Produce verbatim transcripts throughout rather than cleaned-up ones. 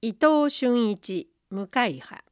伊藤俊一向派。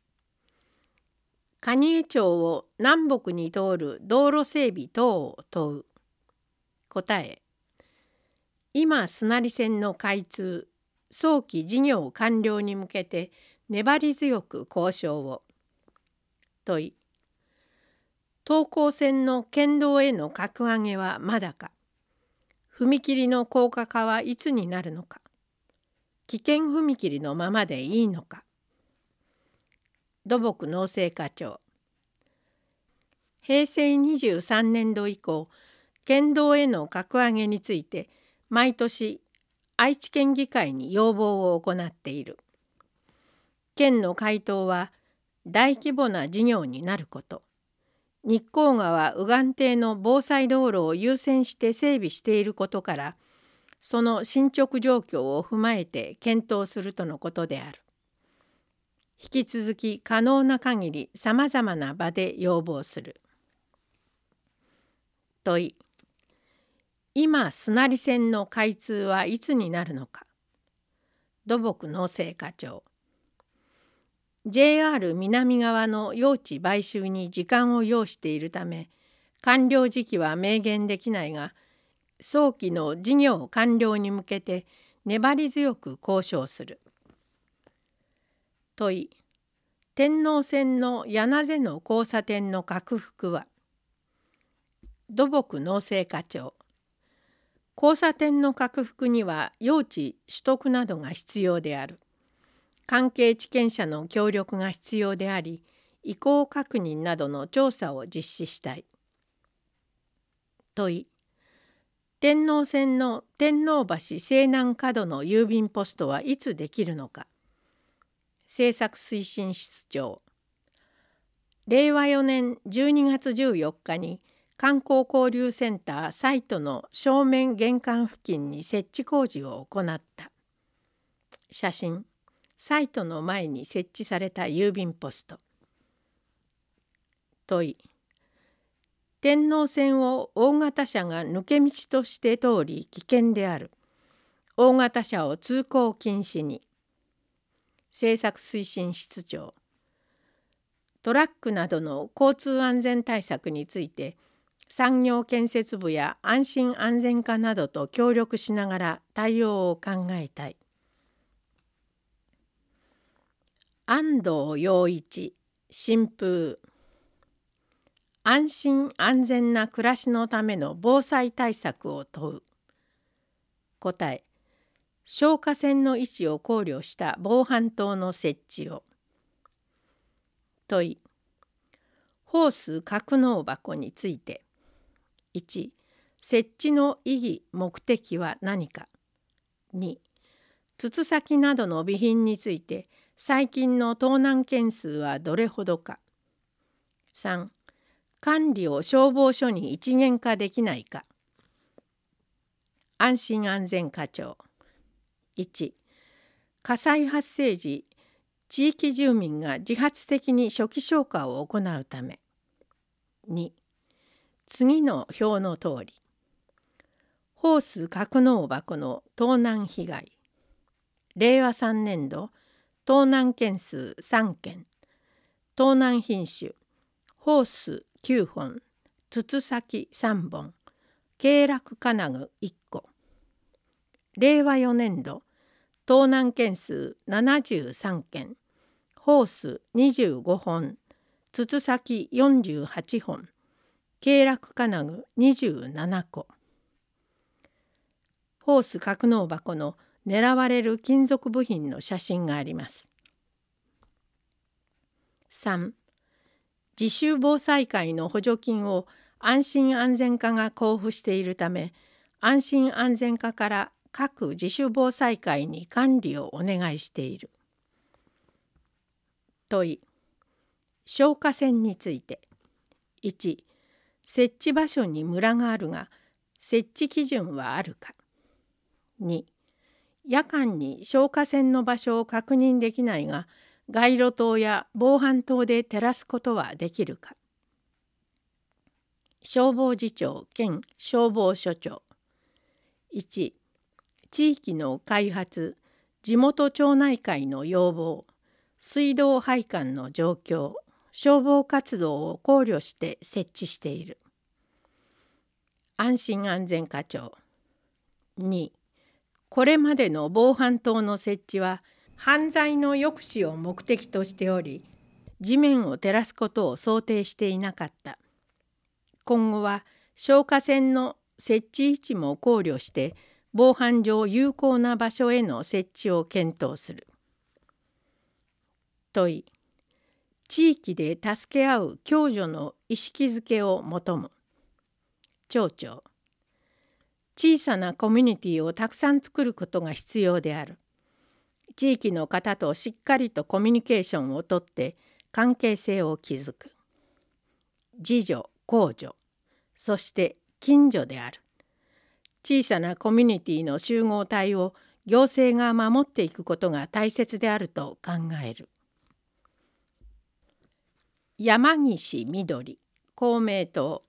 蟹江町を南北に通る道路整備等を問う。答え。今須成線の開通、早期事業完了に向けて粘り強く交渉を。問い。東高線の県道への格上げはまだか。踏切の高架化はいつになるのか。危険踏切のままでいいのか。土木農政課長。平成にじゅうさんねんど以降、県道への格上げについて毎年愛知県議会に要望を行っている。県の回答は大規模な事業になること、日光川右岸堤の防災道路を優先して整備していることから、その進捗状況を踏まえて検討するとのことである。引き続き可能な限りさまざまな場で要望する。問い。今須成線の開通はいつになるのか。土木農政課長。ジェイアール 南側の用地買収に時間を要しているため、完了時期は明言できないが、早期の事業完了に向けて粘り強く交渉する。問い。天王線の柳瀬の交差点の拡幅は。土木農政課長。交差点の拡幅には用地取得などが必要である。関係地権者の協力が必要であり、意向確認などの調査を実施したい。問い。天王線の天王橋西南角の郵便ポストはいつできるのか。政策推進室長。れいわよねんじゅうにがつじゅうよっかに観光交流センターサイトの正面玄関付近に設置工事を行った。写真。サイトの前に設置された郵便ポスト。問い。天王線を大型車が抜け道として通り危険である。大型車を通行禁止に。政策推進室長。トラックなどの交通安全対策について、産業建設部や安心安全課などと協力しながら対応を考えたい。安藤洋一、新風。安心安全な暮らしのための防災対策を問う。答え。消火栓の位置を考慮した防犯灯の設置を。問い。ホース格納箱について。いち、設置の意義目的は何か。に、筒先などの備品について最近の盗難件数はどれほどか。さん、管理を消防署に一元化できないか。安心安全課長。いち、火災発生時、地域住民が自発的に初期消火を行うため。に、次の表の通り。ホース格納箱の盗難被害。れいわさんねんど、盗難件数さんけん。盗難品種、ホースきゅうほん、筒先さんぼん、経絡金具いっこ。れいわよねんど、盗難件数ななじゅうさんけん、ホースにじゅうごほん、筒先よんじゅうはちほん、経絡金具にじゅうななこ。ホース格納箱の狙われる金属部品の写真があります。さん、自主防災会の補助金を安心安全課が交付しているため、安心安全課から各自主防災会に管理をお願いしている。問い。消火栓について。いち、設置場所にムラがあるが、設置基準はあるか。に、夜間に消火栓の場所を確認できないが、街路灯や防犯灯で照らすことはできるか。消防次長兼消防署長。いち、地域の開発、 地元町内会の要望、水道配管の状況、消防活動を考慮して設置している。安心安全課長。に、これまでの防犯灯の設置は犯罪の抑止を目的としており、地面を照らすことを想定していなかった。今後は消火栓の設置位置も考慮して防犯上有効な場所への設置を検討する。問い。地域で助け合う共助の意識づけを求む。町長。小さなコミュニティをたくさん作ることが必要である。地域の方としっかりとコミュニケーションをとって関係性を築く。自助、公助、そして近所である。小さなコミュニティの集合体を行政が守っていくことが大切であると考える。山岸みどり、公明党。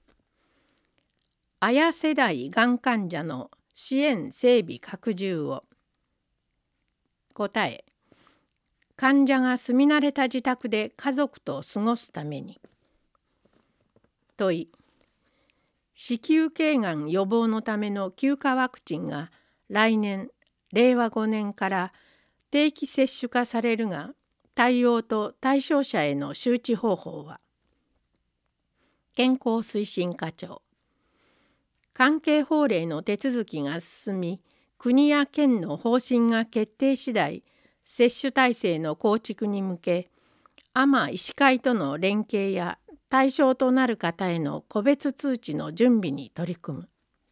綾世代がん患者の支援整備拡充を。答え。患者が住み慣れた自宅で家族と過ごすために。問い。子宮頸がん予防のための休暇ワクチンが来年れいわごねんから定期接種化されるが、対応と対象者への周知方法は。健康推進課長。関係法令の手続きが進み、国や県の方針が決定次第、接種体制の構築に向け、あま医師会との連携や対象となる方への個別通知の準備に取り組む。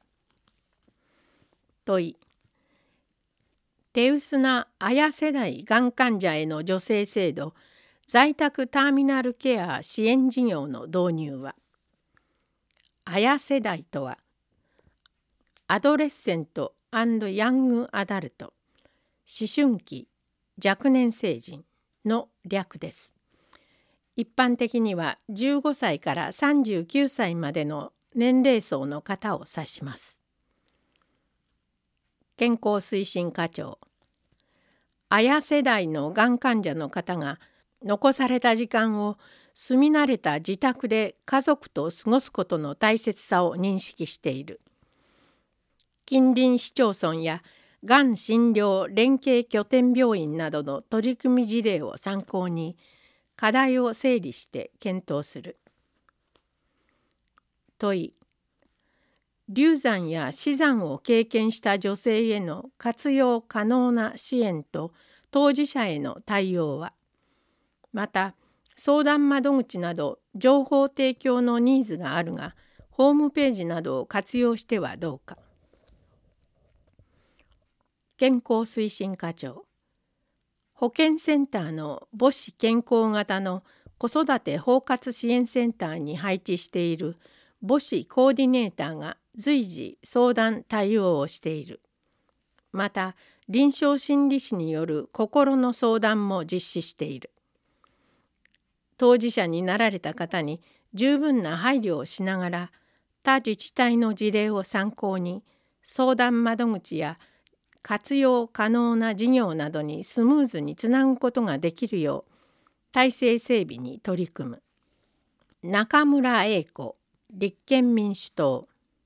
問い。手薄な綾世代がん患者への助成制度、在宅ターミナルケア支援事業の導入は。綾世代とは、アドレッセント&ヤングアダルト、思春期、若年成人の略です。一般的にはじゅうごさいからさんじゅうきゅうさいまでの年齢層の方を指します。健康推進課長。綾世代のがん患者の方が残された時間を住み慣れた自宅で家族と過ごすことの大切さを認識している。近隣市町村やがん診療連携拠点病院などの取り組み事例を参考に課題を整理して検討する。問い。流産や死産を経験した女性への活用可能な支援と当事者への対応は。また、相談窓口など情報提供のニーズがあるが、ホームページなどを活用してはどうか。健康推進課長。保健センターの母子健康型の子育て包括支援センターに配置している母子コーディネーターが随時相談対応をしている。また、臨床心理士による心の相談も実施している。当事者になられた方に十分な配慮をしながら、他自治体の事例を参考に相談窓口や活用可能な事業などにスムーズにつなぐことができるよう体制整備に取り組む。中村英子、立憲民主党。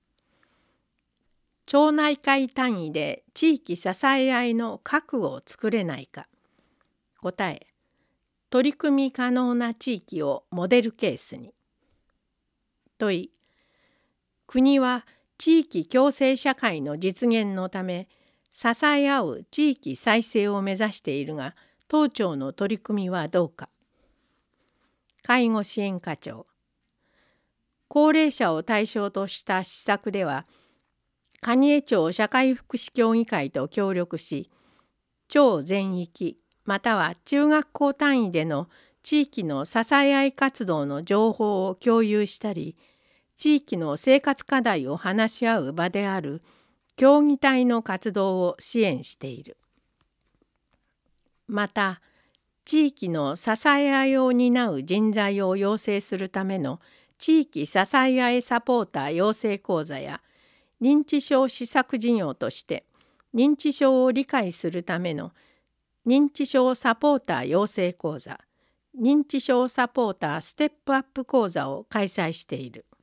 町内会単位で地域支え合いの核を作れないか。答え。取り組み可能な地域をモデルケースに。問い。国は地域共生社会の実現のため、支え合う地域再生を目指しているが、当庁の取り組みはどうか。介護支援課長。高齢者を対象とした施策では、蟹江町社会福祉協議会と協力し、町全域または中学校単位での地域の支え合い活動の情報を共有したり、地域の生活課題を話し合う場である協議体の活動を支援している。また、地域の支え合いを担う人材を養成するための地域支え合いサポーター養成講座や認知症施策事業として認知症を理解するための認知症サポーター養成講座、認知症サポーターステップアップ講座を開催している。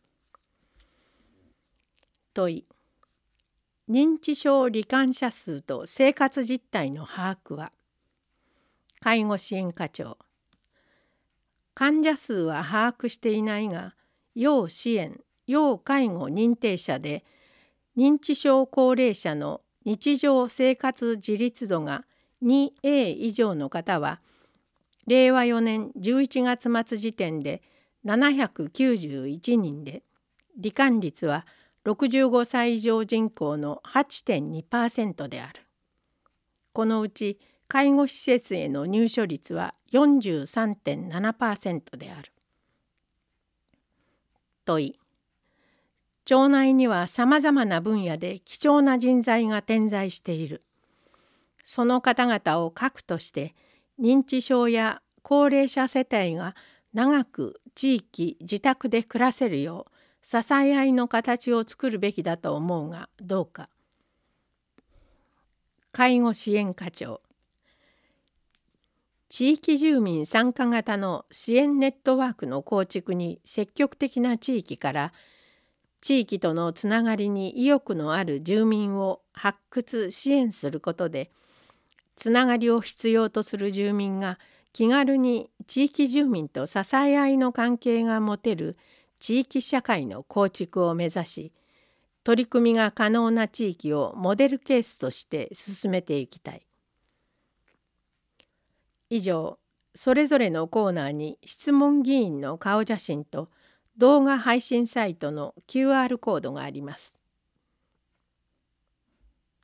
問い。認知症罹患者数と生活実態の把握は。介護支援課長。患者数は把握していないが、要支援・要介護認定者で、認知症高齢者の日常生活自立度が にエー 以上の方は、れいわよねんじゅういちがつ末時点でななひゃくきゅうじゅういちにんで、罹患率はろくじゅうごさい以上人口の はちてんにパーセント である。このうち介護施設への入所率は よんじゅうさんてんななパーセント である。問い。町内にはさまざまな分野で貴重な人材が点在している。その方々を核として認知症や高齢者世帯が長く地域自宅で暮らせるよう支え合いの形を作るべきだと思うがどうか。介護支援課長。地域住民参加型の支援ネットワークの構築に積極的な地域から地域とのつながりに意欲のある住民を発掘支援することで、つながりを必要とする住民が気軽に地域住民と支え合いの関係が持てる地域社会の構築を目指し、取り組みが可能な地域をモデルケースとして進めていきたい。以上、それぞれのコーナーに質問議員の顔写真と動画配信サイトの キューアール コードがあります。